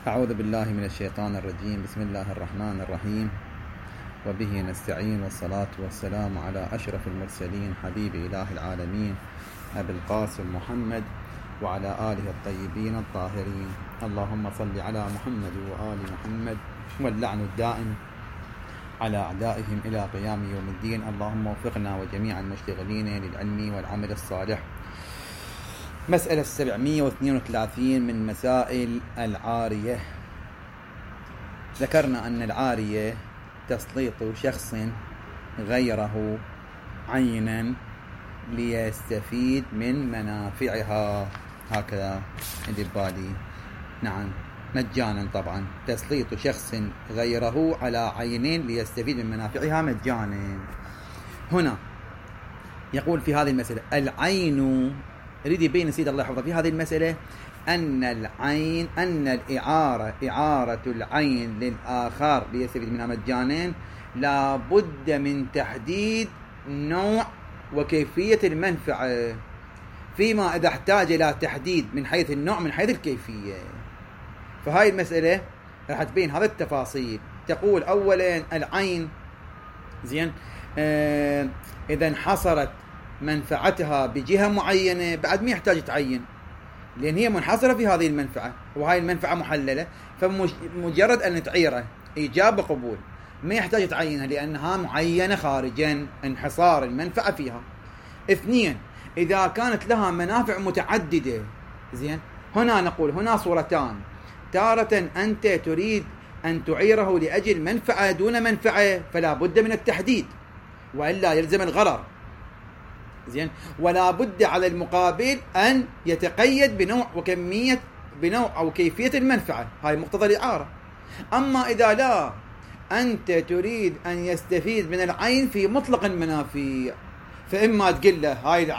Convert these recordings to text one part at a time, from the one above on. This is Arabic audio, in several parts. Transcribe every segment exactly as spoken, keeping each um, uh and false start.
أعوذ بالله من الشيطان الرجيم. بسم الله الرحمن الرحيم، وبه نستعين، والصلاة والسلام على أشرف المرسلين حبيب إله العالمين أبي القاسم محمد وعلى آله الطيبين الطاهرين. اللهم صل على محمد وآل محمد، واللعن الدائم على أعدائهم إلى قيام يوم الدين. اللهم وفقنا وجميع المشتغلين للعلم والعمل الصالح. مسألة سبعمائة واثنين وثلاثين من مسائل العارية. ذكرنا أن العارية تسليط شخص غيره عينا ليستفيد من منافعها، هكذا اللي ببالي. نعم، مجانا طبعا، تسليط شخص غيره على عين ليستفيد من منافعها مجانا. هنا يقول في هذه المسألة العين، يريد يبين سيد الله يحفظه في هذه المسألة أن العين أن الإعارة إعارة العين للآخر ليستفيد منها مجانا لا بد من تحديد نوع وكيفية المنفعة، فيما إذا احتاج إلى تحديد من حيث النوع من حيث الكيفية. فهاي المسألة راح تبين هذا التفاصيل. تقول أولا العين زين آه إذا انحصرت منفعتها بجهة معينة بعد ما يحتاج تعين، لأن هي منحصرة في هذه المنفعة، وهاي المنفعة محللة، فمجرد أن تعيره إيجاب وقبول، ما يحتاج تعينها لأنها معينة خارجا، انحصار المنفعة فيها. اثنين، إذا كانت لها منافع متعددة، زين هنا نقول هنا صورتان، تارة أنت تريد أن تعيره لأجل منفعة دون منفعة فلا بد من التحديد وإلا يلزم الغرر، زين ولا بد على المقابل أن يتقيد بنوع وكمية بنوع أو كيفية المنفعة، هاي مقتضى الإعارة. أما إذا لا، أنت تريد أن يستفيد من العين في مطلق المنافع، فإما تقول له هاي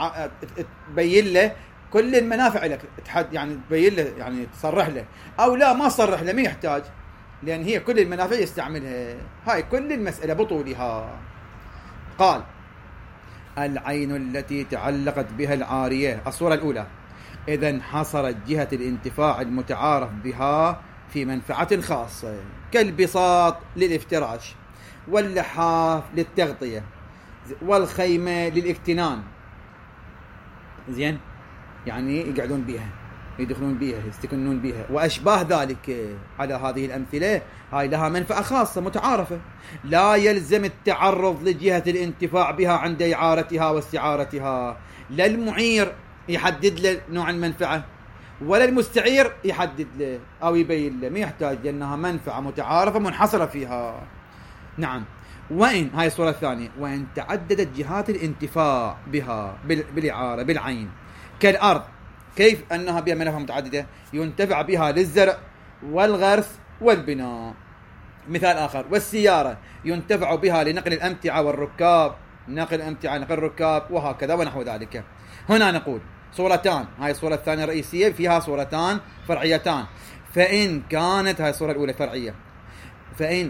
تبين له كل المنافع لك، تحد يعني تبين له يعني تصرح له، أو لا ما تصرح له ما يحتاج، لأن هي كل المنافع يستعملها. هاي كل المسألة بطولها. قال العين التي تعلقت بها العارية، الصورة الأولى، إذا انحصرت جهة الانتفاع المتعارف بها في منفعة خاصة كالبساط للافتراش، واللحاف للتغطية، والخيمة للاكتنان، زين يعني يقعدون بها، يدخلون بها، يستكنون بها، وأشباه ذلك. على هذه الأمثلة هاي لها منفعة خاصة متعارفة، لا يلزم التعرض لجهة الانتفاع بها عند إعارتها واستعارتها. لا المعير يحدد له نوع المنفعة، ولا المستعير يحدد له أو يبين له، ما يحتاج، لأنها منفعة متعارفة منحصرة فيها. نعم. وإن هاي الصورة الثانية، وإن تعددت جهات الانتفاع بها بالإعارة بالعين كالأرض، كيف أنها بها منافع متعددة ينتفع بها للزرع والغرس والبناء. مثال آخر، والسيارة ينتفع بها لنقل الأمتعة والركاب، نقل الأمتعة نقل الركاب وهكذا ونحو ذلك. هنا نقول صورتان، هاي الصورة الثانية الرئيسية، فيها صورتان فرعيتان. فإن كانت هاي الصورة الأولى فرعية، فإن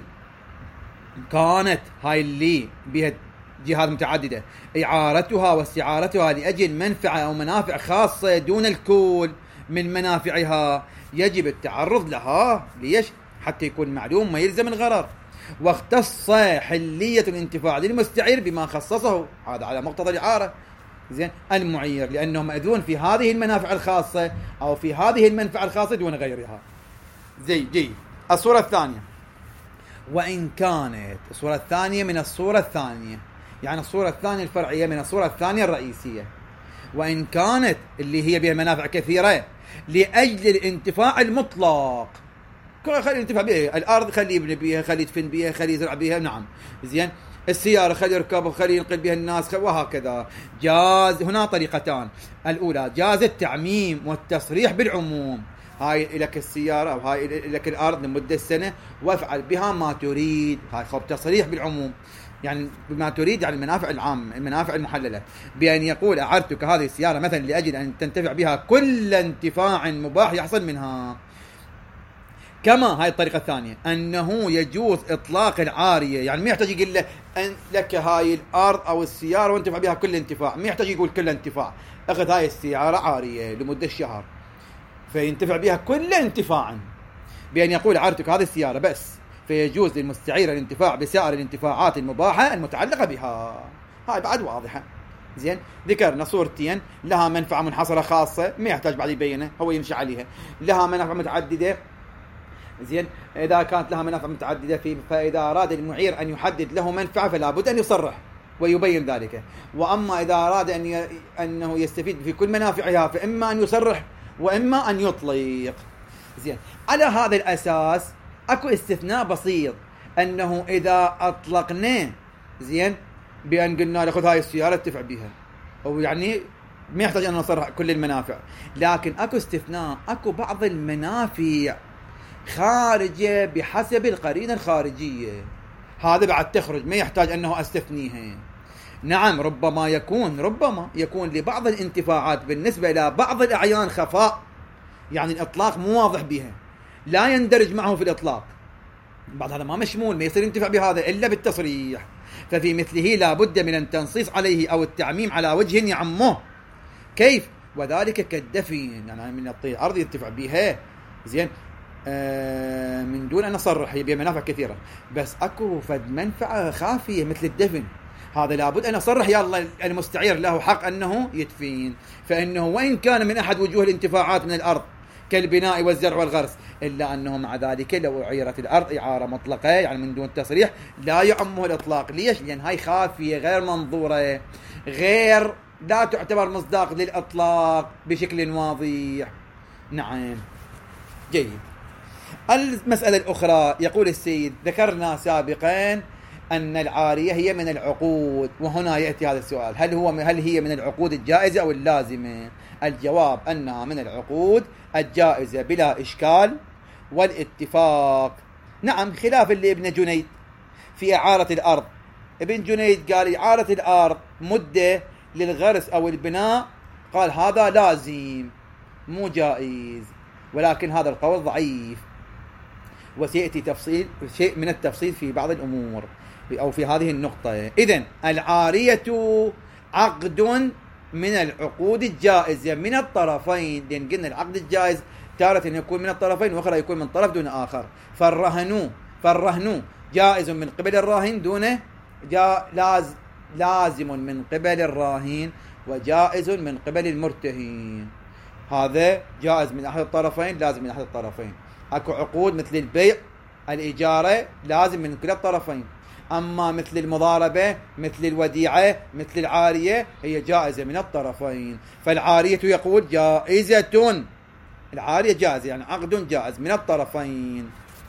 كانت هاي اللي بها جهات متعددة إعارتها واستعارتها لأجل منفعة أو منافع خاصة دون الكل من منافعها، يجب التعرض لها. ليش؟ حتى يكون معلوم ما يلزم الغرر. واختص حلية الانتفاع للمستعير بما خصصه، هذا على مقتضى الإعارة، زين المعير، لأنه مأذون في هذه المنافع الخاصة أو في هذه المنفعة الخاصة دون غيرها. زي جي الصورة الثانية، وإن كانت الصورة الثانية من الصورة الثانية، يعني الصورة الثانية الفرعية من الصورة الثانية الرئيسية. وإن كانت اللي هي بها منافع كثيرة لأجل الانتفاع المطلق، خلي ينتفع بها، الأرض خلي يبني بها، خلي يدفن بها، خلي يزرع بها، نعم زين، السيارة خلي يركب وخلي ينقل بها الناس وهكذا. جاز هنا طريقتان، الأولى جاز التعميم والتصريح بالعموم، هاي لك السيارة أو هاي لك الأرض لمدة سنة وافعل بها ما تريد، هاي خب تصريح بالعموم، يعني بما تريد يعني المنافع العامة المنافع المحللة، بأن يقول أعرتك هذه السيارة مثلا لأجل أن تنتفع بها كل انتفاع مباح يحصل منها. كما هاي الطريقة الثانية أنه يجوز إطلاق العارية، يعني ما يحتاج يقول له أن لك هاي الأرض أو السيارة وانتفع بها كل انتفاع، ما يحتاج يقول كل انتفاع، أخذ هاي السيارة عارية لمدة شهر فينتفع بها كل انتفاع، بأن يقول أعرتك هذه السيارة بس، فيجوز للمستعير الانتفاع بسائر الانتفاعات المباحة المتعلقة بها. هاي بعد واضحة. زين، ذكرنا صورتين لها منفعة منحصرة خاصة ما يحتاج بعد يبينها، هو يمشي عليها. لها منافع متعددة. زين، إذا كانت لها منافع متعددة في فإذا أراد المعير أن يحدد له منفعة فلا بد أن يصرح ويبين ذلك. وأما إذا أراد أن ي... أنه يستفيد في كل منافعها فإما أن يصرح وإما أن يطلق. زين، على هذا الأساس أكو استثناء بسيط، أنه إذا أطلقناه زين بأن قلنا له خذ هاي السيارة اتفع بها، أو يعني ما يحتاج أن نصرح كل المنافع. لكن أكو استثناء، أكو بعض المنافع خارجة بحسب القرينة الخارجية، هذا بعد تخرج ما يحتاج أنه أستثنيها. نعم، ربما يكون ربما يكون لبعض الانتفاعات بالنسبة إلى بعض الأعيان خفاء، يعني الإطلاق مو واضح بها، لا يندرج معه في الإطلاق، بعد هذا ما مشمول، ما يصير ينتفع بهذا إلا بالتصريح. ففي مثله لا بد من التنصيص عليه أو التعميم على وجه يعمه. كيف؟ وذلك كالدفن، يعني من الطير الأرض ينتفع بها زين آه من دون أن نصرح، هي بمنافع كثيرة، بس أكو فد منفعة خافية مثل الدفن، هذا لابد أن أصرح يا الله المستعير له حق أنه يدفين، فإنه وإن كان من أحد وجوه الانتفاعات من الأرض كالبناء والزرع والغرس، إلا أنه مع ذلك لو أعيرت الأرض إعارة مطلقة يعني من دون تصريح لا يعمه الإطلاق. ليش؟ لأن هاي خافية غير منظورة، غير لا تعتبر مصداق للإطلاق بشكل واضح. نعم، جيد. المسألة الأخرى يقول السيد ذكرنا سابقا أن العارية هي من العقود، وهنا يأتي هذا السؤال، هل هو هل هي من العقود الجائزة أو اللازمة؟ الجواب أنها من العقود الجائزة بلا إشكال والاتفاق. نعم، خلاف اللي ابن جنيد في إعارة الأرض. ابن جنيد قال إعارة الأرض مدة للغرس أو البناء، قال هذا لازم مو جائز، ولكن هذا القول ضعيف، وسيأتي تفصيل شيء من التفصيل في بعض الأمور أو في هذه النقطة. إذن العارية عقد من العقود الجائزة من الطرفين، لأن قلنا العقد الجائز تارة يكون من الطرفين وأخرى يكون من طرف دون آخر. فالرهن فالرهن جائز من قبل الراهن دونه جا لاز لازم من قبل الراهن وجائز من قبل المرتهن. هذا جائز من أحد الطرفين، لازم من أحد الطرفين. أكو عقود مثل البيع الإجارة لازم من كلا الطرفين، أما مثل المضاربة مثل الوديعة مثل العارية هي جائزة من الطرفين. فالعارية يقول جائزة، العارية جائزة يعني عقد جائز من الطرفين.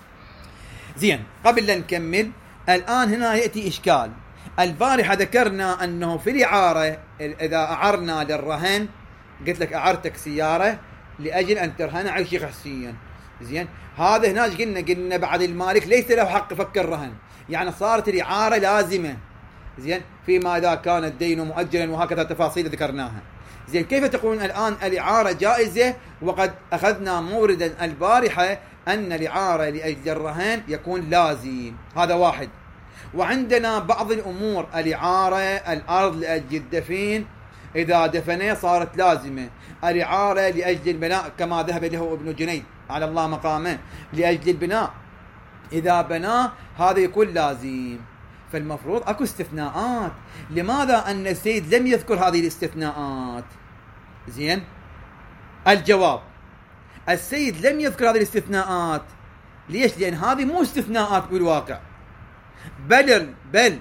زين، قبل لا نكمل الآن هنا يأتي إشكال. البارحة ذكرنا أنه في الإعارة إذا أعرنا للرهن، قلت لك أعرتك سيارة لأجل أن ترهن على شيخ حسين، زين، هذا هناك قلنا قلنا بعد المالك ليس له حق فك الرهن، يعني صارت الإعارة لازمة، زين، فيما إذا كان الدين مؤجلا، وهكذا تفاصيل ذكرناها. زين، كيف تقولون الآن الإعارة جائزة وقد أخذنا موردا البارحة أن الإعارة لأجل الرهن يكون لازم؟ هذا واحد. وعندنا بعض الأمور، الإعارة الأرض لأجل الدفين إذا دفنه صارت لازمة، الإعارة لأجل البناء كما ذهب له ابن جنيد على الله مقامه لأجل البناء إذا بناه هذا يكون لازم. فالمفروض أكو استثناءات. لماذا أن السيد لم يذكر هذه الاستثناءات؟ زين، الجواب السيد لم يذكر هذه الاستثناءات. ليش؟ لأن هذه مو استثناءات بالواقع، بل بل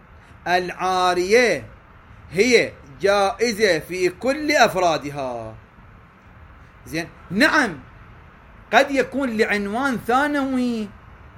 العارية هي جائزة في كل أفرادها. زين، نعم، قد يكون لعنوان ثانوي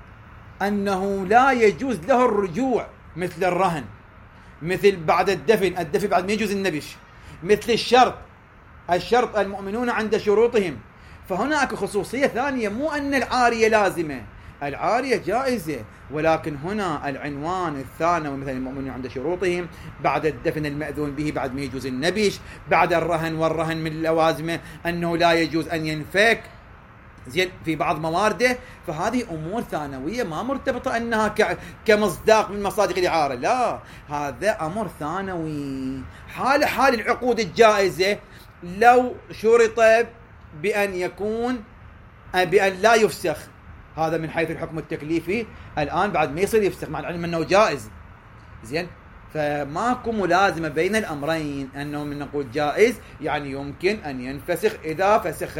أنه لا يجوز له الرجوع، مثل الرهن، مثل بعد الدفن، الدفن بعد ما يجوز النبش، مثل الشرط، الشرط المؤمنون عند شروطهم. فهناك خصوصية ثانية، مو أن العارية لازمة، العارية جائزة، ولكن هنا العنوان الثانوي مثل المؤمنون عند شروطهم، بعد الدفن المأذون به بعد ما يجوز النبش، بعد الرهن، والرهن من اللوازمه أنه لا يجوز أن ينفك، زين، في بعض موارده. فهذه أمور ثانوية ما مرتبطة أنها كمصداق من مصادق الإعارة، لا، هذا أمر ثانوي. حال حال العقود الجائزة لو شرط بأن يكون بأن لا يفسخ، هذا من حيث الحكم التكليفي. الآن بعد ما يصير يفسخ مع العلم أنه جائز. زين، فماكو ملازمة بين الأمرين، أنه من نقول جائز يعني يمكن أن ينفسخ إذا فسخ،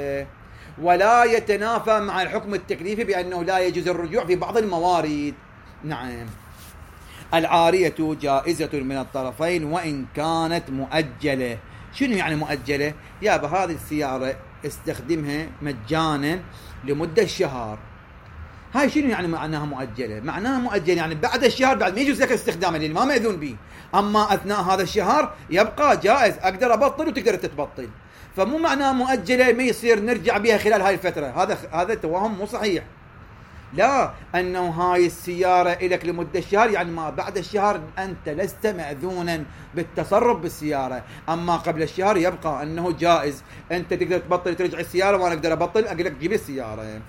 ولا يتنافى مع الحكم التكليفي بأنه لا يجوز الرجوع في بعض الموارد. نعم. العارية جائزة من الطرفين وإن كانت مؤجلة. شنو يعني مؤجلة؟ يابا هذه السيارة استخدمها مجانا لمدة شهر، هاي شنو يعني معناها مؤجلة؟ معناها مؤجلة يعني بعد الشهر بعد ما يجوز لك استخدامه لأن ما مأذون به، أما أثناء هذا الشهر يبقى جائز، أقدر أبطل وتقدر تتبطل. فمو معناها مؤجلة ما يصير نرجع بها خلال هاي الفترة، هذا هذا توهم مو صحيح. لا، أنه هاي السيارة إلك لمدة شهر يعني ما بعد الشهر أنت لست مأذونا بالتصرف بالسيارة، أما قبل الشهر يبقى أنه جائز، أنت تقدر تبطل ترجع السيارة وأنا أقدر أبطل أقول لك جيب السيارة.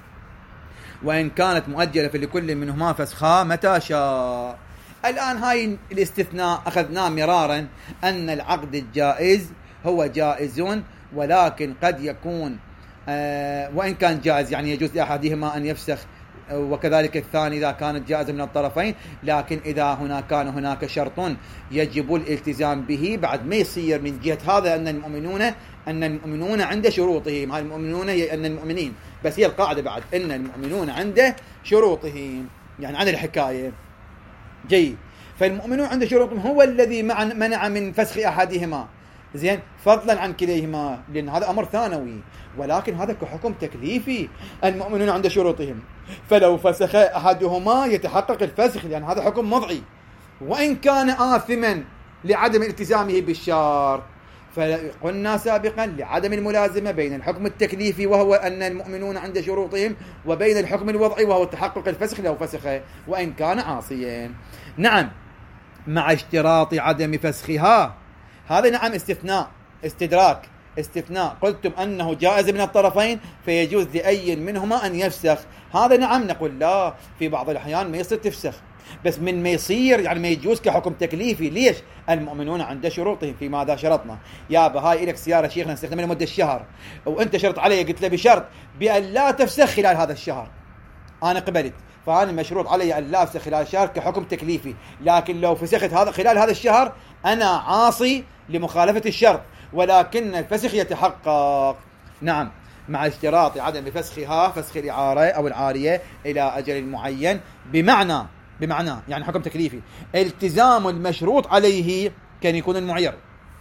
وإن كانت مؤجلة فلكل منهما فسخها متى شاء. الآن هاي الاستثناء أخذناه مرارا، أن العقد الجائز هو جائز ولكن قد يكون آه وإن كان جائز يعني يجوز لأحدهما أن يفسخ، وكذلك الثاني إذا كانت جائزة من الطرفين، لكن إذا هنا كان هناك شرط يجب الالتزام به بعد ما يصير من جهة هذا أن المؤمنون أن المؤمنون عند شروطهم. هاي المؤمنون أن المؤمنين، بس هي القاعدة بعد أن المؤمنون عند شروطهم يعني عن الحكاية. جيد، فالمؤمنون عند شروطهم هو الذي منع من فسخ أحدهما، زين، فضلا عن كليهما، لأن هذا أمر ثانوي، ولكن هذا كحكم تكليفي. المؤمنون عند شروطهم، فلو فسخ أحدهما يتحقق الفسخ لأن هذا حكم مضعي، وإن كان آثما لعدم التزامه بالشرط. فقلنا سابقا لعدم الملازمة بين الحكم التكليفي وهو أن المؤمنون عند شروطهم وبين الحكم الوضعي وهو تحقق الفسخ لو فسخ وإن كان عاصيا. نعم، مع اشتراط عدم فسخها. هذا نعم استثناء، استدراك، استثناء. قلتم أنه جائز من الطرفين فيجوز لأي منهما أن يفسخ، هذا نعم نقول لا، في بعض الأحيان ما يصير تفسخ، بس من ما يصير يعني ما يجوز كحكم تكليفي. ليش؟ المؤمنون عند شروطهم. في ماذا شرطنا؟ يابا هاي إلك سيارة شيخنا نستخدمها لمدة الشهر، وأنت شرط علي، قلت له بشرط بأن لا تفسخ خلال هذا الشهر، أنا قبلت، فأنا مشروط علي أن لا أفسخ خلال الشهر كحكم تكليفي، لكن لو فسخت هذا خلال هذا الشهر أنا عاصي لمخالفة الشرط، ولكن الفسخ يتحقق. نعم، مع اشتراط عدم فسخها، فسخ الإعارة أو العارية إلى أجل معين، بمعنى بمعنى يعني حكم تكليفي التزام المشروط عليه كان يكون المعير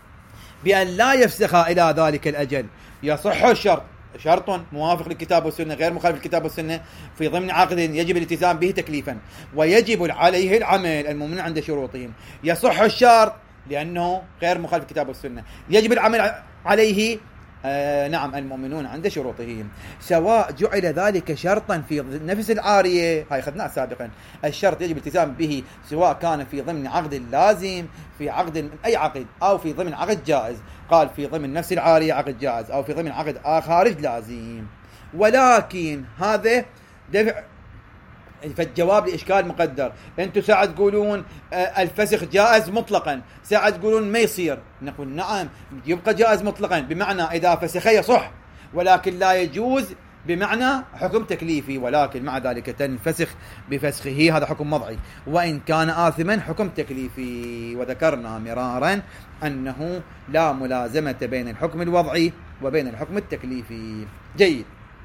بأن لا يفسخها إلى ذلك الأجل. يصح الشرط، شرط موافق للكتاب والسنة غير مخالف للكتاب والسنة في ضمن عقد يجب الالتزام به تكليفا ويجب عليه العمل، المؤمن عند شروطهم. يصح الشرط لأنه غير مخالف للكتاب والسنة، يجب العمل عليه آه نعم المؤمنون عند شروطهم، سواء جعل ذلك شرطا في نفس العارية، هاي أخذناه سابقا، الشرط يجب الالتزام به سواء كان في ضمن عقد لازم، في عقد أي عقد، أو في ضمن عقد جائز. قال في ضمن نفس العارية عقد جائز، أو في ضمن عقد خارج لازم. ولكن هذا دفع، فالجواب لإشكال مقدر. أنتم ساعة تقولون الفسخ جائز مطلقا، ساعة تقولون ما يصير، نقول نعم يبقى جائز مطلقا بمعنى إذا فسخ يصح، ولكن لا يجوز بمعنى حكم تكليفي، ولكن مع ذلك تنفسخ بفسخه، هذا حكم مضعي، وإن كان آثما حكم تكليفي. وذكرنا مرارا أنه لا ملازمة بين الحكم الوضعي وبين الحكم التكليفي. جيد.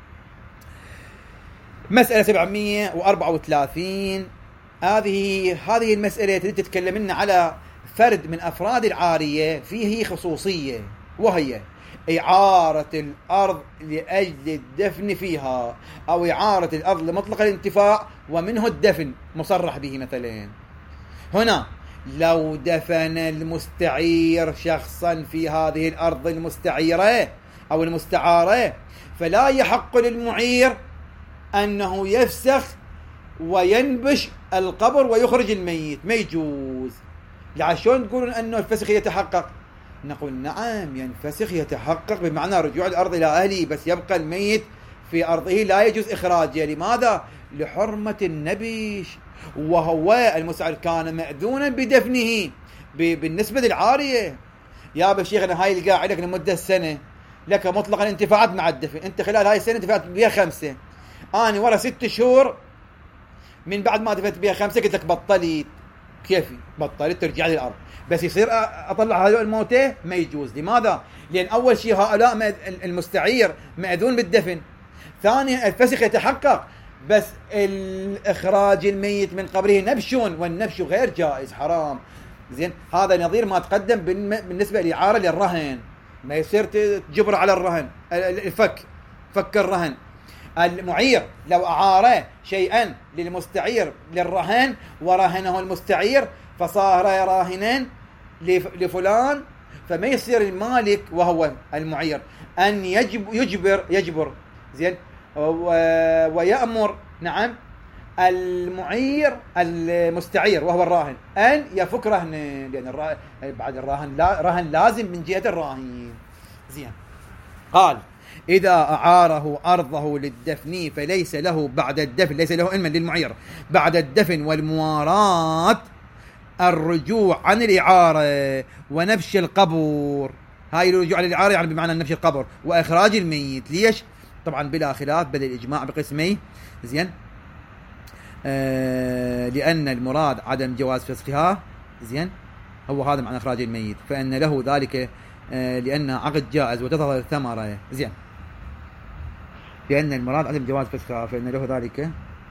مسألة سبعمية وأربعة وثلاثين، هذه هذه المسألة تتكلم لنا على فرد من أفراد العارية فيه خصوصية، وهي إعارة الأرض لأجل الدفن فيها، أو إعارة الأرض لمطلق الانتفاع ومنه الدفن مصرح به. مثلا هنا لو دفن المستعير شخصا في هذه الأرض المستعيرة أو المستعارة، فلا يحق للمعير أنه يفسخ وينبش القبر ويخرج الميت، ما يجوز. لعشان تقولون أنه الفسخ يتحقق، نقول نعم ينفسخ يتحقق بمعنى رجوع الأرض إلى أهله، بس يبقى الميت في أرضه لا يجوز إخراجه. لماذا؟ لحرمة النبش، وهو المستعير كان مأذونا بدفنه. بالنسبة للعارية يا بشيخنا هاي القاعدة لك لمدة سنة، لك مطلقا انتفاعات مع الدفن، انت خلال هاي السنة انتفاعات بها خمسة، انا ورا ست شهور من بعد ما دفنت بها خمسه قلت لك بطلت، كيفي بطلت ترجع لي الارض، بس يصير اطلع هذول الموتى ما يجوز. لماذا؟ لان اول شيء هؤلاء المستعير ماذون بالدفن، ثانيا الفسخ يتحقق، بس الاخراج الميت من قبره نبش، والنبش غير جائز حرام. زين، هذا نظير ما تقدم بالنسبه للاعاره للرهن، ما يصير تجبر على الرهن الفك فك الرهن. المعير لو اعاره شيئا للمستعير للرهن ورهنه المستعير فصار راهنا لفلان، فما يصير المالك وهو المعير ان يجب يجبر يجبر زين ويأمر نعم المعير المستعير وهو الراهن ان يفك رهنه، لان الراهن بعد الراهن لا رهن لازم من جهه الراهن. زين، قال إذا أعاره أرضه للدفن فليس له بعد الدفن، ليس له علما للمعير بعد الدفن والمواراة الرجوع عن الإعارة ونبش القبر. هاي الرجوع عن الإعارة يعني بمعنى نبش القبر وإخراج الميت. ليش؟ طبعا بلا خلاف بل الإجماع بقسمي. زين، آه لأن المراد عدم جواز فسخها. زين، هو هذا معنى إخراج الميت، فإن له ذلك آه لأن عقد جائز وتظهر الثمرة. زين، لأن المراد عدم جواز فسخها فإن له ذلك،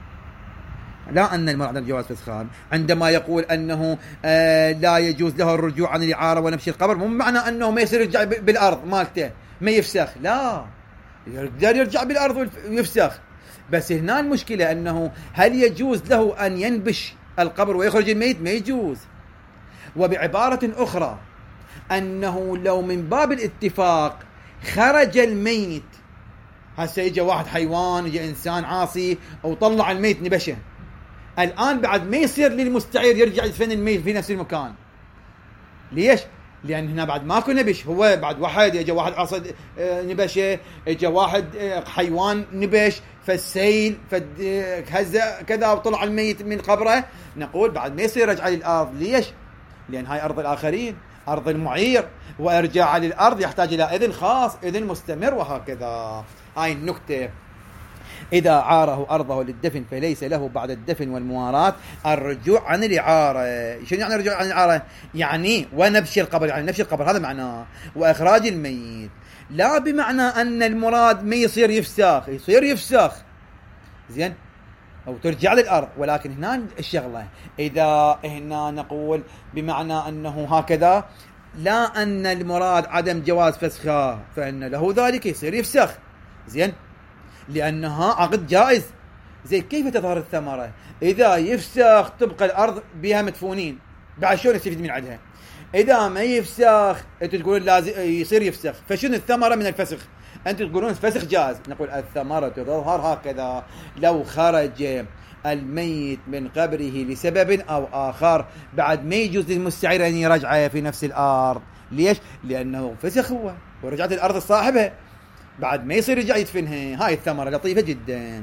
لا أن المراد عدم جواز فسخها عندما يقول أنه آه لا يجوز له الرجوع عن الإعارة ونبش القبر، مو معنى أنه ما يصير يرجع بالأرض مالته ما يفسخ، لا يقدر يرجع بالأرض ويفسخ. بس هنا المشكلة أنه هل يجوز له أن ينبش القبر ويخرج الميت؟ ما يجوز. وبعبارة أخرى أنه لو من باب الاتفاق خرج الميت، هسه يجي واحد حيوان يجي إنسان عاصي وطلع الميت نبشه، الآن بعد ما يصير للمستعير يرجع يدفن الميت في نفس المكان. ليش؟ لأن هنا بعد ماكو نبش، هو بعد واحد يجي واحد عصد نبشه، يجي واحد حيوان نبش فالسيل فهزة كذا وطلع الميت من قبره، نقول بعد ما يصير رجع للأرض. ليش؟ لأن هاي أرض الآخرين، أرض المعير، وإرجاع للأرض يحتاج إلى إذن خاص إذن مستمر وهكذا. هاي النكتة. إذا عاره أرضه للدفن فليس له بعد الدفن والمواراة الرجوع عن الإعارة. شنو يعني الرجوع عن الإعارة؟ يعني ونبش القبر، يعني نبش القبر هذا معناه، وإخراج الميت، لا بمعنى أن المراد ما يصير يفسخ، يصير يفسخ زين أو ترجع للأرض، ولكن هنا الشغلة إذا هنا نقول بمعنى أنه هكذا لا أن المراد عدم جواز فسخها فإن له ذلك يصير يفسخ. زين، لأنها عقد جائز. زي كيف تظهر الثمرة؟ إذا يفسخ تبقى الأرض بها مدفونين، بعد شلون يستفيد من عدها؟ إذا ما يفسخ أنتوا تقولون لازم يصير يفسخ، فشنو الثمرة من الفسخ؟ أنتوا تقولون الفسخ جائز، نقول الثمرة تظهر هكذا لو خرج الميت من قبره لسبب أو آخر بعد ما يجوز للمستعير أن يرجعه في نفس الأرض. ليش؟ لأنه فسخ هو ورجعت الأرض الصاحبة بعد ما يصير يرجع يدفنها. هاي الثمرة لطيفة جدا.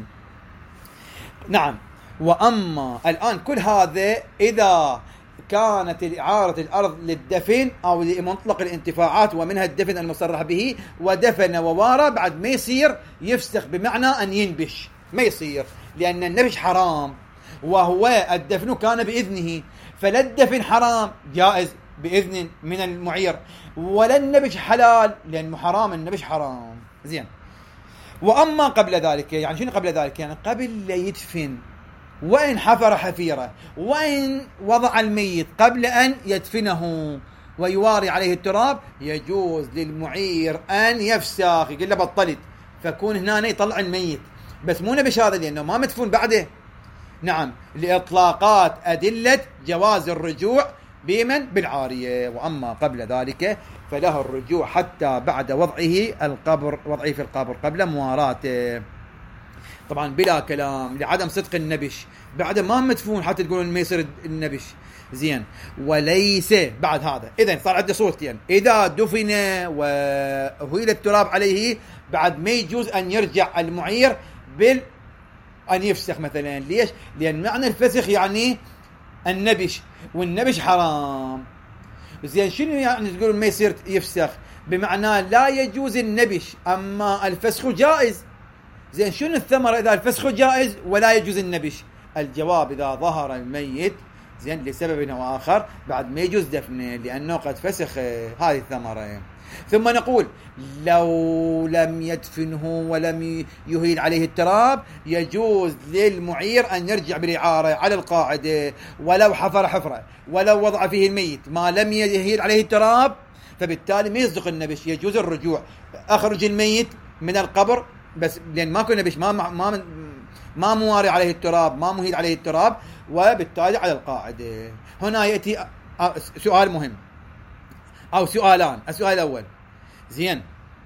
نعم، وأما الآن كل هذا إذا كانت إعارة الأرض للدفن أو لمطلق الانتفاعات ومنها الدفن المصرح به، ودفن ووارى بعد ما يصير يفسخ بمعنى أن ينبش، ما يصير، لأن النبش حرام وهو الدفن كان بإذنه، فلا الدفن حرام جائز بإذن من المعير، ولا النبش حلال لأنه حرام، النبش حرام. زين، وأما قبل ذلك، يعني شنو قبل ذلك؟ يعني قبل لا يدفن، وإن حفر حفيرة، وإن وضع الميت قبل أن يدفنه ويواري عليه التراب، يجوز للمعير أن يفسخ، يقول له بطلت، فكون هنا يطلع الميت، بس مو نبش هذا لأنه ما مدفون بعده. نعم، لإطلاقات أدلة جواز الرجوع بمن؟ بالعارية. وأما قبل ذلك فله الرجوع حتى بعد وضعه القبر، وضعه في القبر قبل مواراته، طبعا بلا كلام لعدم صدق النبش، بعد ما مدفون حتى تقولون ما يصير النبش. زين، وليس بعد هذا. إذن صار عندنا صورتين، إذا دفن وهيل التراب عليه بعد ما يجوز أن يرجع المعير بال أن يفسخ مثلا. ليش؟ لأن معنى الفسخ يعني النبش، والنبش حرام. زين، شنو يعني تقولون ما يصير يفسخ؟ بمعنى لا يجوز النبش، أما الفسخ جائز. زين شنو الثمرة إذا الفسخ جائز ولا يجوز النبش؟ الجواب إذا ظهر الميت زين لسبب أو آخر بعد ما يجوز دفنه لأنه قد فسخ هذه الثمرة. ثم نقول لو لم يدفنه ولم يهيل عليه التراب يجوز للمعير أن يرجع بالإعارة على القاعدة، ولو حفر حفرة ولو وضع فيه الميت ما لم يهيل عليه التراب فبالتالي ما يصدق النبش، يجوز الرجوع. أخرج الميت من القبر بس لأن ماكو نبش، ما ما ما مواري عليه التراب، ما مهيل عليه التراب، وبالتالي على القاعدة. هنا يأتي سؤال مهم أو سؤالان. السؤال الأول زين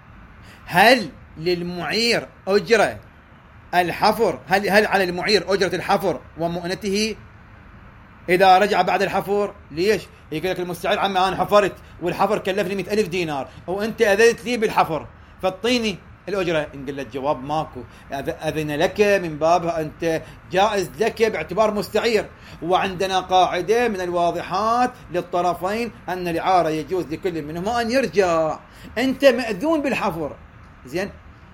هل للمعير أجرة الحفر؟ هل هل على المعير أجرة الحفر ومؤنته إذا رجع بعد الحفر؟ ليش؟ يقول لك المستعير عمي أنا حفرت والحفر كلفني مئة ألف دينار وأنت أذنت لي بالحفر فاعطيني الأجرة. نقول لك الجواب ماكو، أذن لك من باب أنت جائز لك باعتبار مستعير، وعندنا قاعدة من الواضحات للطرفين أن الإعارة يجوز لكل منهما أن يرجع. أنت مأذون بالحفر زين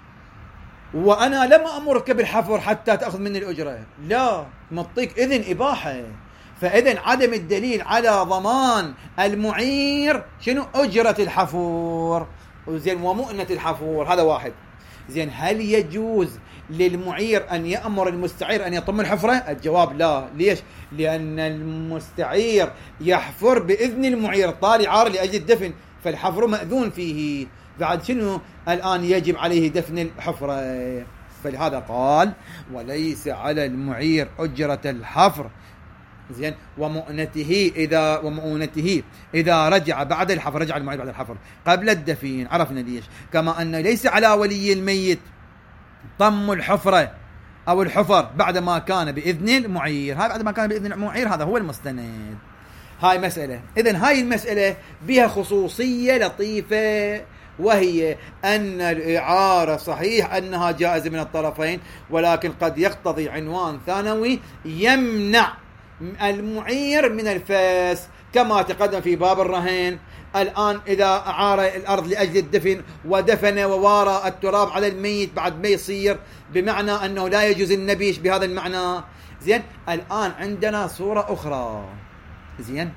وأنا لم أمرك بالحفر حتى تأخذ مني الأجرة، لا مطيك إذن إباحة. فإذن عدم الدليل على ضمان المعير شنو؟ أجرة الحفور زين ومؤنة الحفور. هذا واحد. زين هل يجوز للمعير أن يأمر المستعير أن يطم الحفرة؟ الجواب لا. ليش؟ لأن المستعير يحفر بإذن المعير، طالع عار لأجل الدفن، فالحفر مأذون فيه. بعد شنو الآن يجب عليه دفن الحفرة؟ فلهذا قال وليس على المعير أجرة الحفر زين ومؤنته إذا ومؤونته إذا رجع بعد الحفر، رجع المعير بعد الحفر قبل الدفين. عرفنا ليش. كما أن ليس على ولي الميت طم الحفرة أو الحفر بعد ما كان بإذن المعير. هذا بعد ما كان بإذن المعير هذا هو المستند. هاي مسألة. إذن هاي المسألة بها خصوصية لطيفة، وهي أن الإعارة صحيح أنها جائزة من الطرفين، ولكن قد يقتضي عنوان ثانوي يمنع المعير من الفاس كما تقدم في باب الرهين. الآن إذا أعار الأرض لأجل الدفن ودفن ووارى التراب على الميت بعد ما يصير، بمعنى أنه لا يجوز النبيش بهذا المعنى. زين الآن عندنا صورة أخرى. زين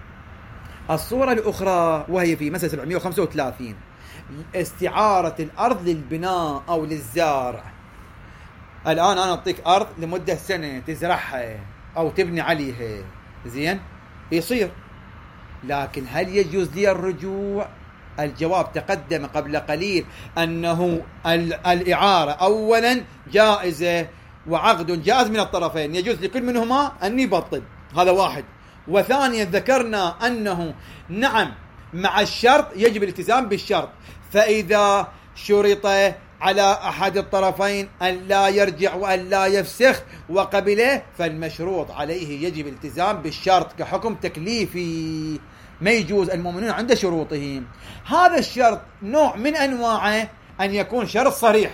الصورة الأخرى وهي في مسألة سبعمائة وخمسة وثلاثين استعارة الأرض للبناء أو للزرع. الآن أنا أعطيك أرض لمدة سنة تزرعها أو تبني عليها زين يصير، لكن هل يجوز لي الرجوع؟ الجواب تقدم قبل قليل أنه الإعارة أولا جائزة وعقد جائز من الطرفين، يجوز لكل منهما أن يبطل. هذا واحد. وثانيا ذكرنا أنه نعم مع الشرط يجب الالتزام بالشرط، فإذا شرط على أحد الطرفين أن لا يرجع وأن لا يفسخ وقبله فالمشروط عليه يجب الالتزام بالشرط كحكم تكليفي، ما يجوز. المؤمنون عند شروطهم. هذا الشرط نوع من أنواعه أن يكون شرط صريح،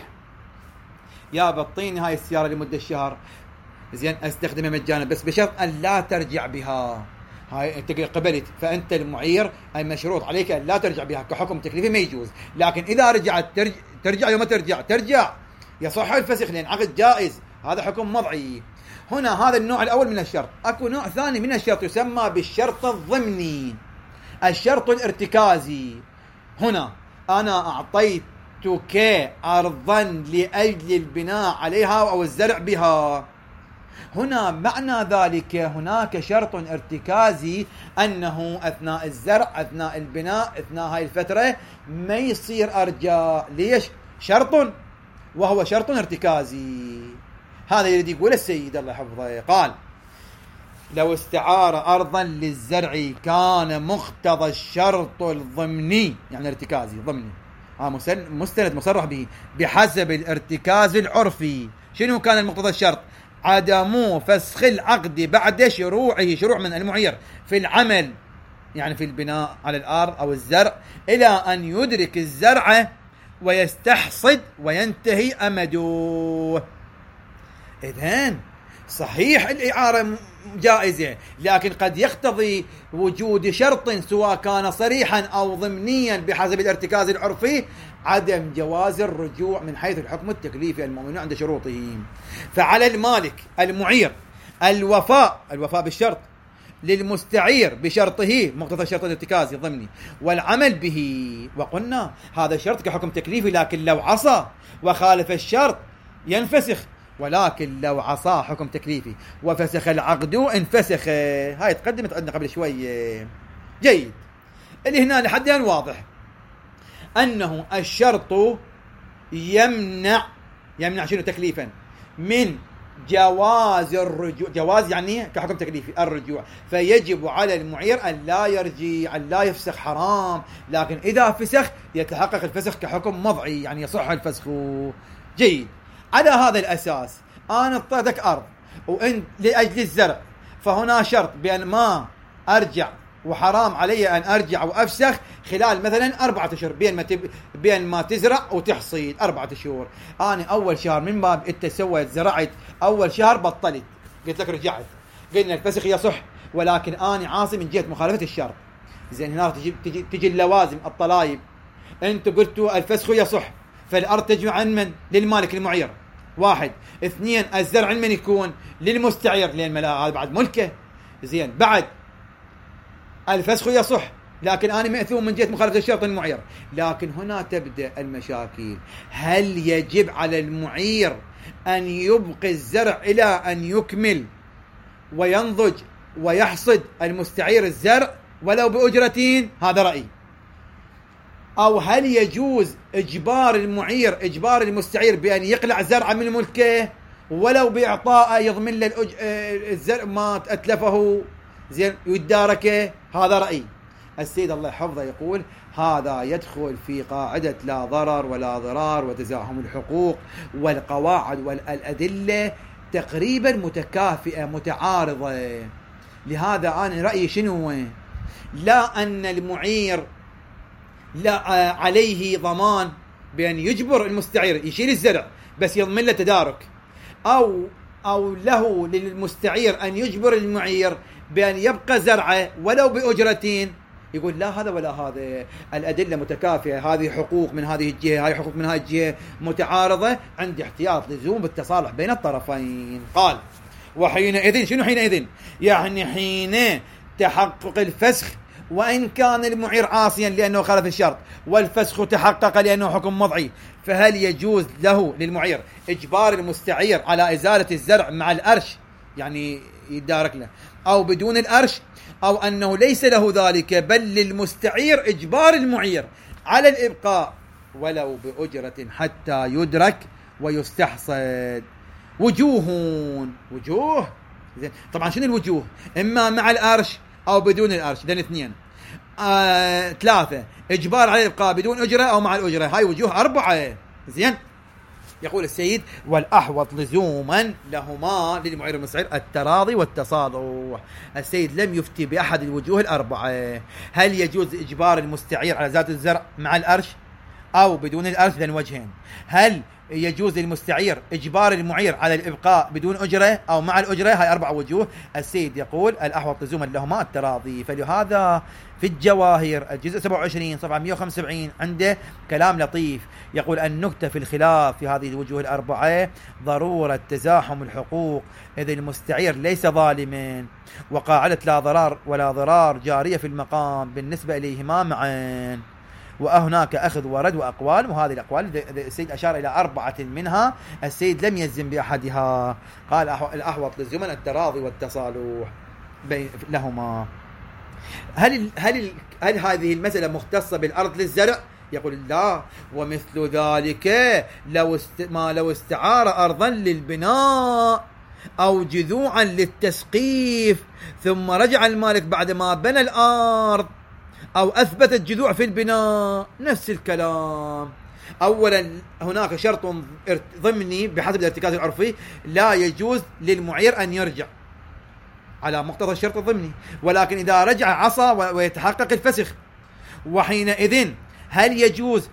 يا بطيني هاي السيارة لمدة شهر زين استخدمها مجانا بس بشرط أن لا ترجع بها. هاي انت قبلت، فانت المعير اي مشروط عليك ان لا ترجع بها كحكم تكليفي ما يجوز. لكن اذا رجعت ترجع, ترجع يوم ترجع ترجع يصح الفسخ لان عقد جائز، هذا حكم وضعي. هنا هذا النوع الاول من الشرط. اكو نوع ثاني من الشرط يسمى بالشرط الضمني، الشرط الارتكازي. هنا انا اعطيتك ارضا لاجل البناء عليها او الزرع بها. هنا معنى ذلك هناك شرط ارتكازي أنه أثناء الزرع أثناء البناء أثناء هاي الفترة ما يصير أرجاء. ليش؟ شرط وهو شرط ارتكازي. هذا يريد يقول السيد الله حفظه. قال لو استعار أرضا للزرع كان مقتضى الشرط الضمني يعني ارتكازي ضمني مستند مصرح به بحسب الارتكاز العرفي. شنو كان المقتضى الشرط؟ عدم فسخ العقد بعد شروعه، شروع من المعير في العمل يعني في البناء على الأرض أو الزرع إلى أن يدرك الزرع ويستحصد وينتهي أمده. إذن صحيح الإعارة جائزة، لكن قد يقتضي وجود شرط سواء كان صريحا أو ضمنيا بحسب الارتكاز العرفي عدم جواز الرجوع من حيث الحكم التكليفي المؤمن عند شروطه. فعلى المالك المعير الوفاء الوفاء بالشرط للمستعير بشرطه مقتضى الشرط الارتكازي الضمني والعمل به. وقلنا هذا شرط كحكم تكليفي، لكن لو عصى وخالف الشرط ينفسخ، ولكن لو عصى حكم تكليفي وفسخ العقد انفسخ. هاي تقدمت عندنا قبل شوي. جيد. اللي هنا لحد الآن واضح أنه الشرط يمنع يمنع شنو تكليفا من جواز الرجوع. جواز يعني كحكم تكليفي الرجوع، فيجب على المعير أن لا يرجع، أن لا يفسخ حرام، لكن إذا فسخ يتحقق الفسخ كحكم مضعي، يعني يصح الفسخ. جيد. على هذا الأساس أنا اعطيتك أرض وأنت لأجل الزرع، فهنا شرط بأن ما أرجع وحرام علي أن أرجع وأفسخ خلال مثلا أربعة أشهر بين ما تب... بين ما تزرع وتحصيد أربعة أشهر. أنا أول شهر من باب أنت سويت زرعت أول شهر بطلت، قلت لك رجعت، قلنا الفسخ يصح، ولكن أنا عاصي من جهة مخالفة الشرط. زين هنا تجي تجي, تجي اللوازم الطلايب، أنتوا قلتوا الفسخ يصح، فالأرض تجمع عن من؟ للمالك المعير. واحد. اثنين، الزرع من يكون؟ للمستعير، لأن هذا بعد ملكه. زين بعد الفسخ يصح، لكن أنا مأثوم من جهة مخالفة الشرط المعير. لكن هنا تبدأ المشاكل. هل يجب على المعير أن يبقي الزرع إلى أن يكمل وينضج ويحصد المستعير الزرع ولو بأجرتين؟ هذا رأي. أو هل يجوز إجبار المعير إجبار المستعير بأن يقلع زرعه من ملكه ولو بإعطاء يضمن له الزرع ما أتلفه زين يداركه؟ هذا رأي. السيد الله يحفظه يقول هذا يدخل في قاعدة لا ضرر ولا ضرار وتزاحم الحقوق، والقواعد والأدلة تقريبا متكافئة متعارضة. لهذا أنا رأيي شنو؟ لا أن المعير لا عليه ضمان بأن يجبر المستعير يشيل الزرع بس يضمن له تدارك، أو أو له للمستعير أن يجبر المعير بأن يبقى زرعه ولو بأجرتين. يقول لا هذا ولا هذا، الأدلة متكافئة، هذه حقوق من هذه الجهة، هذه حقوق من هذه الجهة متعارضة، عندي احتياط لزوم بالتصالح بين الطرفين. قال وحينئذ شنو حينئذ؟ يعني حين تحقق الفسخ وإن كان المعير عاصيا لأنه خالف الشرط، والفسخ تحقق لأنه حكم مضعي، فهل يجوز له للمعير إجبار المستعير على إزالة الزرع مع الأرش، يعني يدارك له، أو بدون الأرش، أو أنه ليس له ذلك بل للمستعير إجبار المعير على الإبقاء ولو بأجرة حتى يدرك ويستحصد؟ وجوه وجوه زين. طبعا شنو الوجوه؟ إما مع الأرش أو بدون الأرش، لأن اثنين. آه، ثلاثة، إجبار على الإبقاء بدون أجرة أو مع الأجرة، هاي وجوه أربعة. زين. يقول السيد والأحوط لزوما لهما للمعير والمستعير التراضي والتصالح. السيد لم يفتي بأحد الوجوه الأربعة. هل يجوز إجبار المستعير على ذات الزرع مع الأرش أو بدون الأرش؟ لأن وجهين. هل يجوز للمستعير إجبار المعير على الإبقاء بدون أجرة أو مع الأجرة؟ هاي أربع وجوه. السيد يقول الأحوط لزوما لهما التراضي. فلهذا في الجواهر الجزء سبعة وعشرين صفحة مئة وخمسة وسبعين عنده كلام لطيف يقول النكتة في الخلاف في هذه الوجوه الأربعة ضرورة تزاحم الحقوق، إذ المستعير ليس ظالما، وقاعدة لا ضرار ولا ضرار جارية في المقام بالنسبة إليهما معا، وهناك أخذ ورد وأقوال، وهذه الأقوال السيد أشار إلى أربعة منها السيد لم يزم بأحدها. قال الأحوط للزمن التراضي والتصالح لهما. هل هل هل هذه المسألة مختصة بالأرض للزرع؟ يقول لا، ومثل ذلك لو است ما لو استعار أرضا للبناء أو جذوعا للتسقيف ثم رجع المالك بعد ما بنى الأرض أو أثبت الجذوع في البناء، نفس الكلام. أولا هناك شرط ضمني بحسب الارتكاز العرفي، لا يجوز للمعير أن يرجع على مقتضى الشرط الضمني، ولكن إذا رجع عصى ويتحقق الفسخ. وحينئذ هل يجوز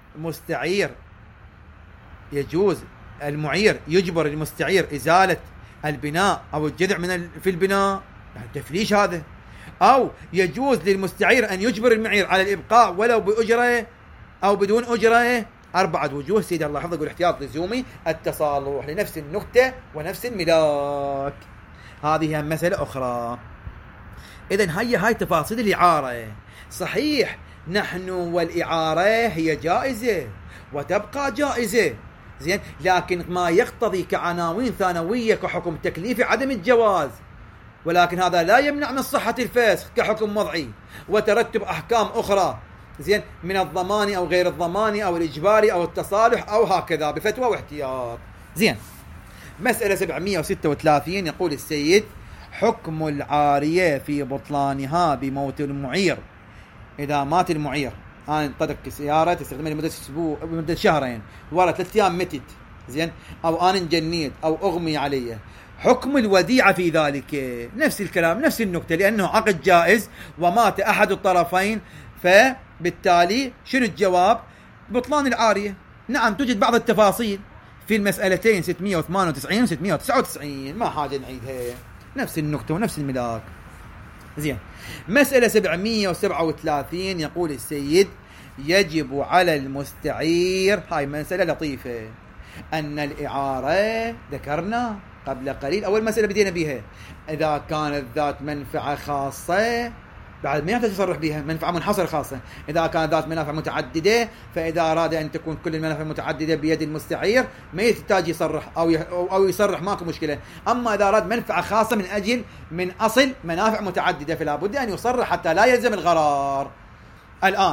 للمستعير يجوز المعير يجبر المستعير إزالة البناء أو الجذع من في البناء تفليش هذا، أو يجوز للمستعير أن يجبر المعير على الإبقاء ولو بأجرة أو بدون أجرة. أربعة وجوه سيد الله حفظه يقول احتياط لزومي التصالح لنفس النكتة ونفس الملاك. هذه مسألة أخرى. إذن هي هاي تفاصيل الإعارة. صحيح نحن والإعارة هي جائزة وتبقى جائزة زين، لكن ما يقتضي كعناوين ثانوية كحكم تكليفي عدم الجواز، ولكن هذا لا يمنع من صحة الفسخ كحكم وضعي وترتب أحكام أخرى زين من الضمان أو غير الضمان أو الإجباري أو التصالح أو هكذا بفتوى واحتياط. زين، مسألة سبعمائة وستة وثلاثين يقول السيد: حكم العارية في بطلانها بموت المعير. إذا مات المعير، أنا انطلق سيارة تستخدمها لمدة أسبوع لمدة شهرين، ورا ثلاث أيام متت زين، أو أنا انجنيت أو أغمي علي، حكم الوديعة في ذلك نفس الكلام نفس النكتة، لأنه عقد جائز ومات أحد الطرفين، فبالتالي شنو الجواب؟ بطلان العارية. نعم توجد بعض التفاصيل في المسألتين ستمائة وثمانية وتسعين و ستمائة وتسعة وتسعين، ما حاجة نعيدها، نفس النكتة ونفس الملاك. زين، مسألة سبعمائة وسبعة وثلاثين يقول السيد: يجب على المستعير، هاي مسألة لطيفة، أن الإعارة ذكرنا قبل قليل أول مسألة بدينا بها، إذا كانت ذات منفعة خاصة بعد ما يحتاج يصرح بها، منفعة منحصرة خاصة. إذا كانت ذات منافع متعددة، فإذا أراد أن تكون كل المنافع المتعددة بيد المستعير ما يحتاج يصرح أو أو يصرح، ماكو مشكلة. أما إذا أراد منفعة خاصة من أجل من أصل منافع متعددة فلا بد أن يصرح حتى لا يلزم الغرار. الآن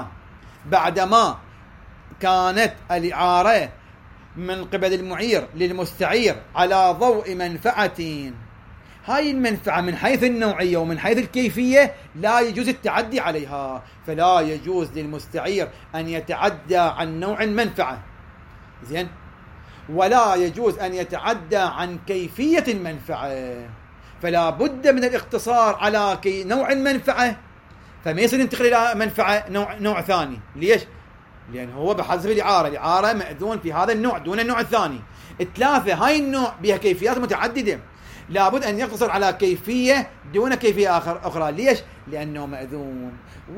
بعدما كانت الإعارة من قبل المعير للمستعير على ضوء منفعة، هاي المنفعة من حيث النوعية ومن حيث الكيفية لا يجوز التعدي عليها، فلا يجوز للمستعير أن يتعدى عن نوع المنفعة زين، ولا يجوز أن يتعدى عن كيفية المنفعة، فلا بد من الاقتصار على نوع المنفعة، فما يصير ينتقل إلى منفعة نوع, نوع ثاني. ليش؟ لأن هو بحسب الإعارة، الإعارة مأذون في هذا النوع دون النوع الثاني. الثلاثة هاي النوع بها كيفيات متعددة، لابد أن يقتصر على كيفية دون كيفية أخرى. ليش؟ لأنه مأذون،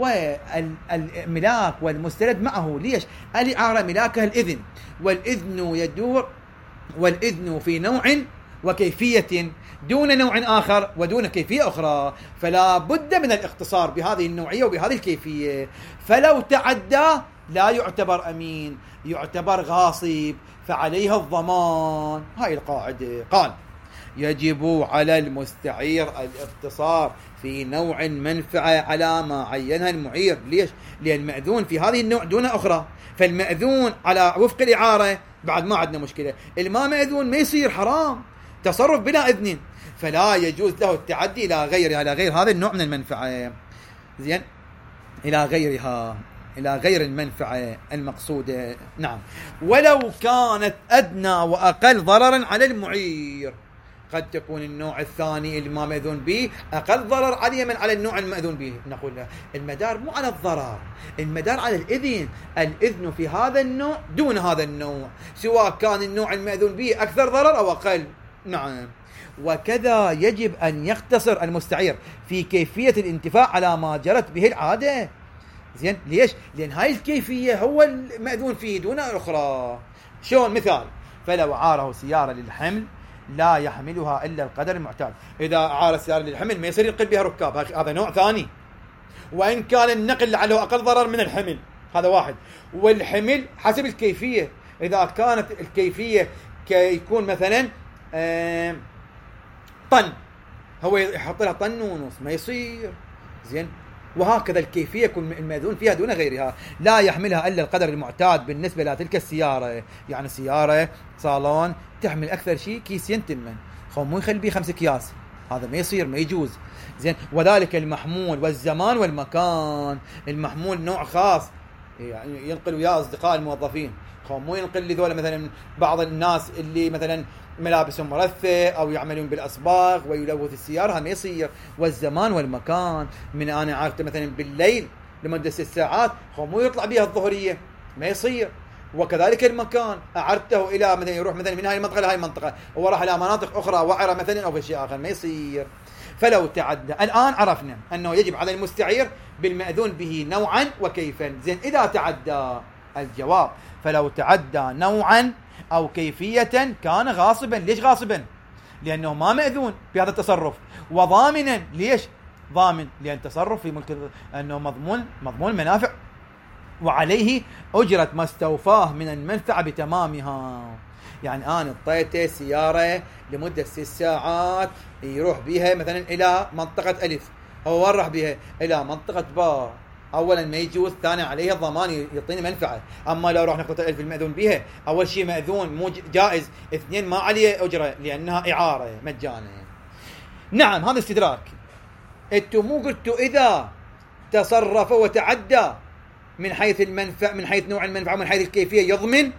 والملاك والمستند معه. ليش؟ الإعارة ملاكها الإذن، والإذن يدور، والإذن في نوع وكيفية دون نوع آخر ودون كيفية أخرى، فلا بد من الاقتصار بهذه النوعية وبهذه الكيفية. فلو تعدى لا يعتبر أمين، يعتبر غاصب، فعليها الضمان. هاي القاعدة. قال: يجب على المستعير الاقتصار في نوع منفعة على ما عينها المعير. ليش؟ لأن مأذون في هذه النوع دون أخرى، فالمأذون على وفق الإعارة بعد ما عندنا مشكلة. الما مأذون ما يصير حرام، تصرف بلا إذن، فلا يجوز له التعدي إلى غير على غير هذا النوع من المنفعة زين، إلى غيرها، إلى غير المنفعة المقصودة. نعم، ولو كانت أدنى وأقل ضررا على المعير. قد تكون النوع الثاني اللي ما مأذون به أقل ضرر عليه من على النوع المأذون به. نقول له المدار مو على الضرر، المدار على الإذن، الإذن في هذا النوع دون هذا النوع، سواء كان النوع المأذون به أكثر ضرر أو أقل. نعم، وكذا يجب أن يقتصر المستعير في كيفية الانتفاع على ما جرت به العادة. زين، ليش؟ لأن هاي الكيفية هو المأذون فيه دون الأخرى. شلون؟ مثال: فلو عاره سيارة للحمل لا يحملها إلا القدر المعتاد. إذا عار السيارة للحمل ما يصير ينقل بها ركاب، هذا نوع ثاني، وإن كان النقل لعله أقل ضرر من الحمل، هذا واحد. والحمل حسب الكيفية، إذا كانت الكيفية كيكون مثلا طن، هو يحط لها طن ونص ما يصير زين، وهكذا الكيفية يكون المأذون فيها دون غيرها. لا يحملها إلا القدر المعتاد بالنسبة لتلك السيارة، يعني سيارة صالون تحمل أكثر شيء كيسين تمن، خو مو يخلي بيه خمس أكياس، هذا ما يصير، ما يجوز زين. وذلك المحمول والزمان والمكان. المحمول نوع خاص، يعني ينقل وياه أصدقاء الموظفين، خو مو ينقل لذول مثلا بعض الناس اللي مثلا ملابسهم مرثة أو يعملون بالأسباغ ويلوث السيارة، هذا ما يصير. والزمان والمكان، من أنا عارفته مثلا بالليل لمدة ست ساعات، خو مو يطلع بيها الظهرية، ما يصير. وكذلك المكان أعرته إلى مثلا يروح مثلا من هاي المنطقة لهاي المنطقة وراح إلى مناطق أخرى وعرة مثلا أو في شيء آخر، ما يصير. فلو تعدى، الآن عرفنا أنه يجب على المستعير بالمأذون به نوعا وكيفا. زين، إذا تعدى الجواب فلو تعدى نوعا أو كيفية كان غاصبا. ليش غاصبا؟ لأنه ما مأذون بهذا التصرف. وضامنا، ليش ضامن؟ لأن تصرف في ملك أنه مضمون مضمون منافع، وعليه أجرة ما استوفاه من المنفعة بتمامها. يعني أنا اعطيته سيارة لمدة ست ساعات يروح بها مثلا إلى منطقة ألف، أو ورح بها إلى منطقة باء، أولا ما يجوز، ثانيا عليه الضمان يعطيني منفعة. أما لو راح نقطة ألف المأذون بها، أول شيء مأذون مو جائز، اثنين ما عليه أجرة لأنها إعارة مجانا. نعم، هذا استدراك. أنتم مو قلتوا إذا تصرف وتعدى من حيث المنفعة، من حيث نوع المنفعة، من حيث الكيفية يضمن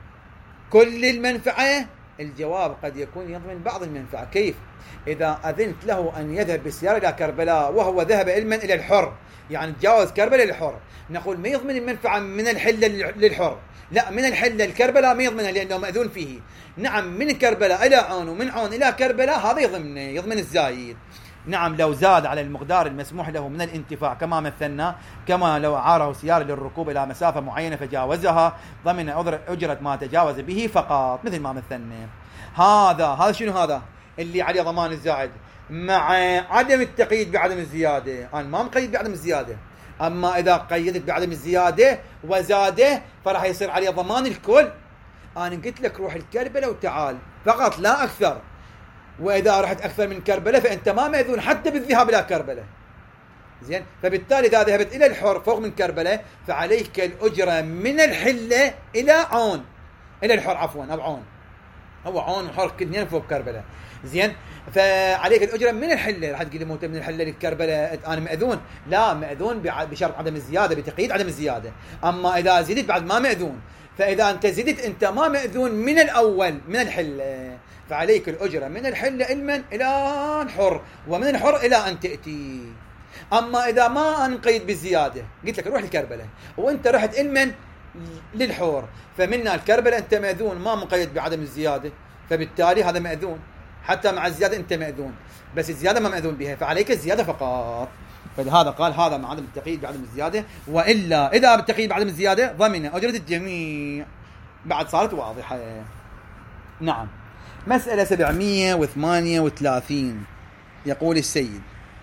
كل المنفعة؟ الجواب قد يكون يضمن بعض المنفعة. كيف؟ إذا أذنت له أن يذهب بالسيارة إلى كربلاء وهو ذهب علما إلى الحر، يعني تجاوز كربلاء للحر، نقول ما يضمن المنفعة من الحلة للحر، لا، من الحلة الكربلاء ما يضمنها لأنه مأذون فيه. نعم، من كربلاء إلى عون ومن عون إلى كربلاء هذا يضمن يضمن الزايد. نعم، لو زاد على المقدار المسموح له من الانتفاع كما مثلنا، كما لو أعاره سيارة للركوب إلى مسافة معينة فجاوزها، ضمن أجرة ما تجاوز به فقط، مثل ما مثلنا. هذا هذا شنو؟ هذا اللي عليه ضمان الزائد مع عدم التقييد بعدم الزيادة. أنا ما مقيد بعدم الزيادة، أما إذا قيدت بعدم الزيادة وزاده فراح يصير عليه ضمان الكل. أنا قلت لك روح الكربلاء وتعال فقط، لا أكثر. وإذا رحت أكثر من كربلاء فأنت ما مأذون حتى بالذهاب إلى كربلاء. زين، فبالتالي إذا ذهبت إلى الحر فوق من كربلاء فعليك الأجرة من الحلة إلى عون، إلى الحر عفوا، أو عون، هو عون وحر كلين فوق كربلاء. زين، فعليك الأجرة من الحلة. راح تقول لي مو من الحلة للكربلاء أنا مأذون؟ لا، مأذون بشرط عدم الزيادة، بتقييد عدم الزيادة. أما إذا زدت بعد ما مأذون. فإذا أنت زدت أنت ما مأذون من الأول من الحلة، فعليك الأجرة من الحلة إلمن إلى الحر، ومن الحر إلى أن تأتي. أما إذا ما أنقيد بالزيادة، قلت لك روح الكربلاء وأنت رحت إلمن للحور، فمنا الكربلاء أنت مأذون ما مقيد بعدم الزيادة، فبالتالي هذا مأذون حتى مع الزيادة أنت مأذون، بس الزيادة ما مأذون بها، فعليك الزيادة فقط. فلهذا قال هذا مع عدم التقييد بعدم الزيادة، وإلا إذا بالتقييد بعدم الزيادة ضمن أجرة الجميع. بعد صارت واضحة. نعم. مسألة سبعمية وثمانية وثلاثين. يقول السيد: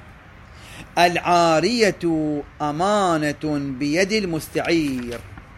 العارية أمانة بيد المستعير.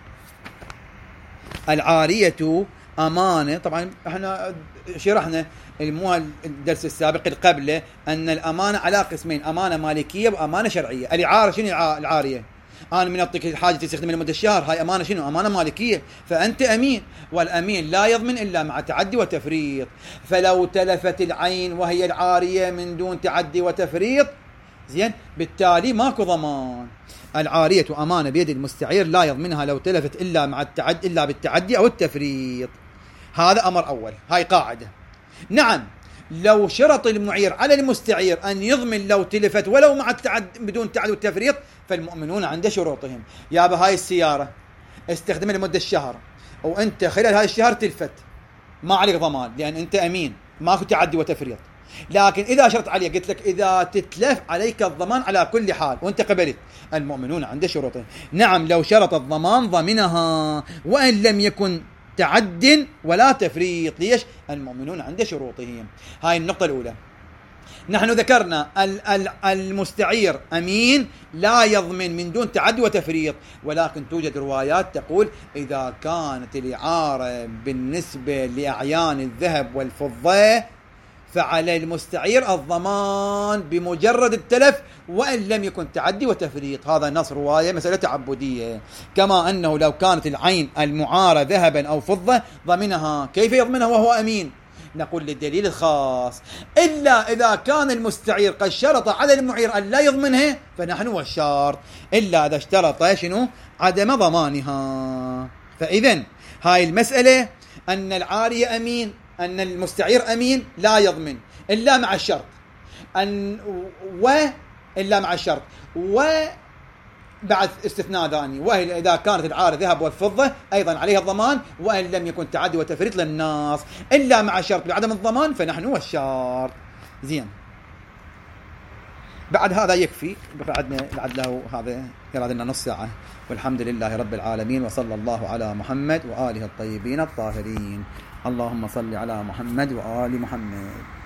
العارية أمانة، طبعا احنا شرحنا الدرس السابق قبله أن الأمانة على قسمين: أمانة مالكية وأمانة شرعية. الإعارة شنو العارية؟ أنا من أعطيك الحاجة تستخدم لمدة الشهر، هاي أمانة شنو؟ أمانة مالكية، فأنت أمين، والأمين لا يضمن إلا مع تعدي وتفريط. فلو تلفت العين وهي العارية من دون تعدي وتفريط، زين، بالتالي ماكو ضمان. العارية أمانة بيد المستعير لا يضمنها لو تلفت إلا مع التعدي إلا بالتعدي أو التفريط. هذا أمر أول، هاي قاعدة. نعم، لو شرط المعير على المستعير أن يضمن لو تلفت ولو مع التعد بدون تعدي والتفريط، فالمؤمنون عند شروطهم. يا بهاي السيارة استخدمها لمدة الشهر وأنت خلال هذا الشهر تلفت، ما عليك ضمان لأن أنت أمين، ماكو تعدي وتفريط. لكن إذا شرط عليك قلت لك إذا تتلف عليك الضمان على كل حال وأنت قبلت، المؤمنون عند شروطهم. نعم، لو شرط الضمان ضمنها وإن لم يكن تعد ولا تفريط. ليش؟ المؤمنون عند شروطهم. هاي النقطة الأولى. نحن ذكرنا المستعير أمين لا يضمن من دون تعدي وتفريط، ولكن توجد روايات تقول إذا كانت الإعارة بالنسبة لأعيان الذهب والفضة فعلى المستعير الضمان بمجرد التلف وإن لم يكن تعدي وتفريط. هذا نص رواية، مسألة تعبدية. كما أنه لو كانت العين المعارة ذهبا أو فضة ضمنها. كيف يضمنها وهو أمين؟ نقول للدليل الخاص: إلا إذا كان المستعير قد شرط على المعير أن لا يضمنها فنحن والشرط، إلا إذا اشترط شنو؟ عدم ضمانها. فإذن هاي المسألة أن العارية أمين، أن المستعير أمين لا يضمن إلا مع الشرط، أن و إلا مع الشرط، بعد استثناء ثاني، وهي إذا كانت العارة ذهب والفضة أيضا عليها الضمان، وإن لم يكن تعدي وتفريط للناس إلا مع شرط بعدم الضمان فنحن والشرط. زين، بعد هذا يكفي، بعد بعد له هذا يراد لنا نص ساعة. والحمد لله رب العالمين، وصلى الله على محمد وآله الطيبين الطاهرين. اللهم صل على محمد وآل محمد.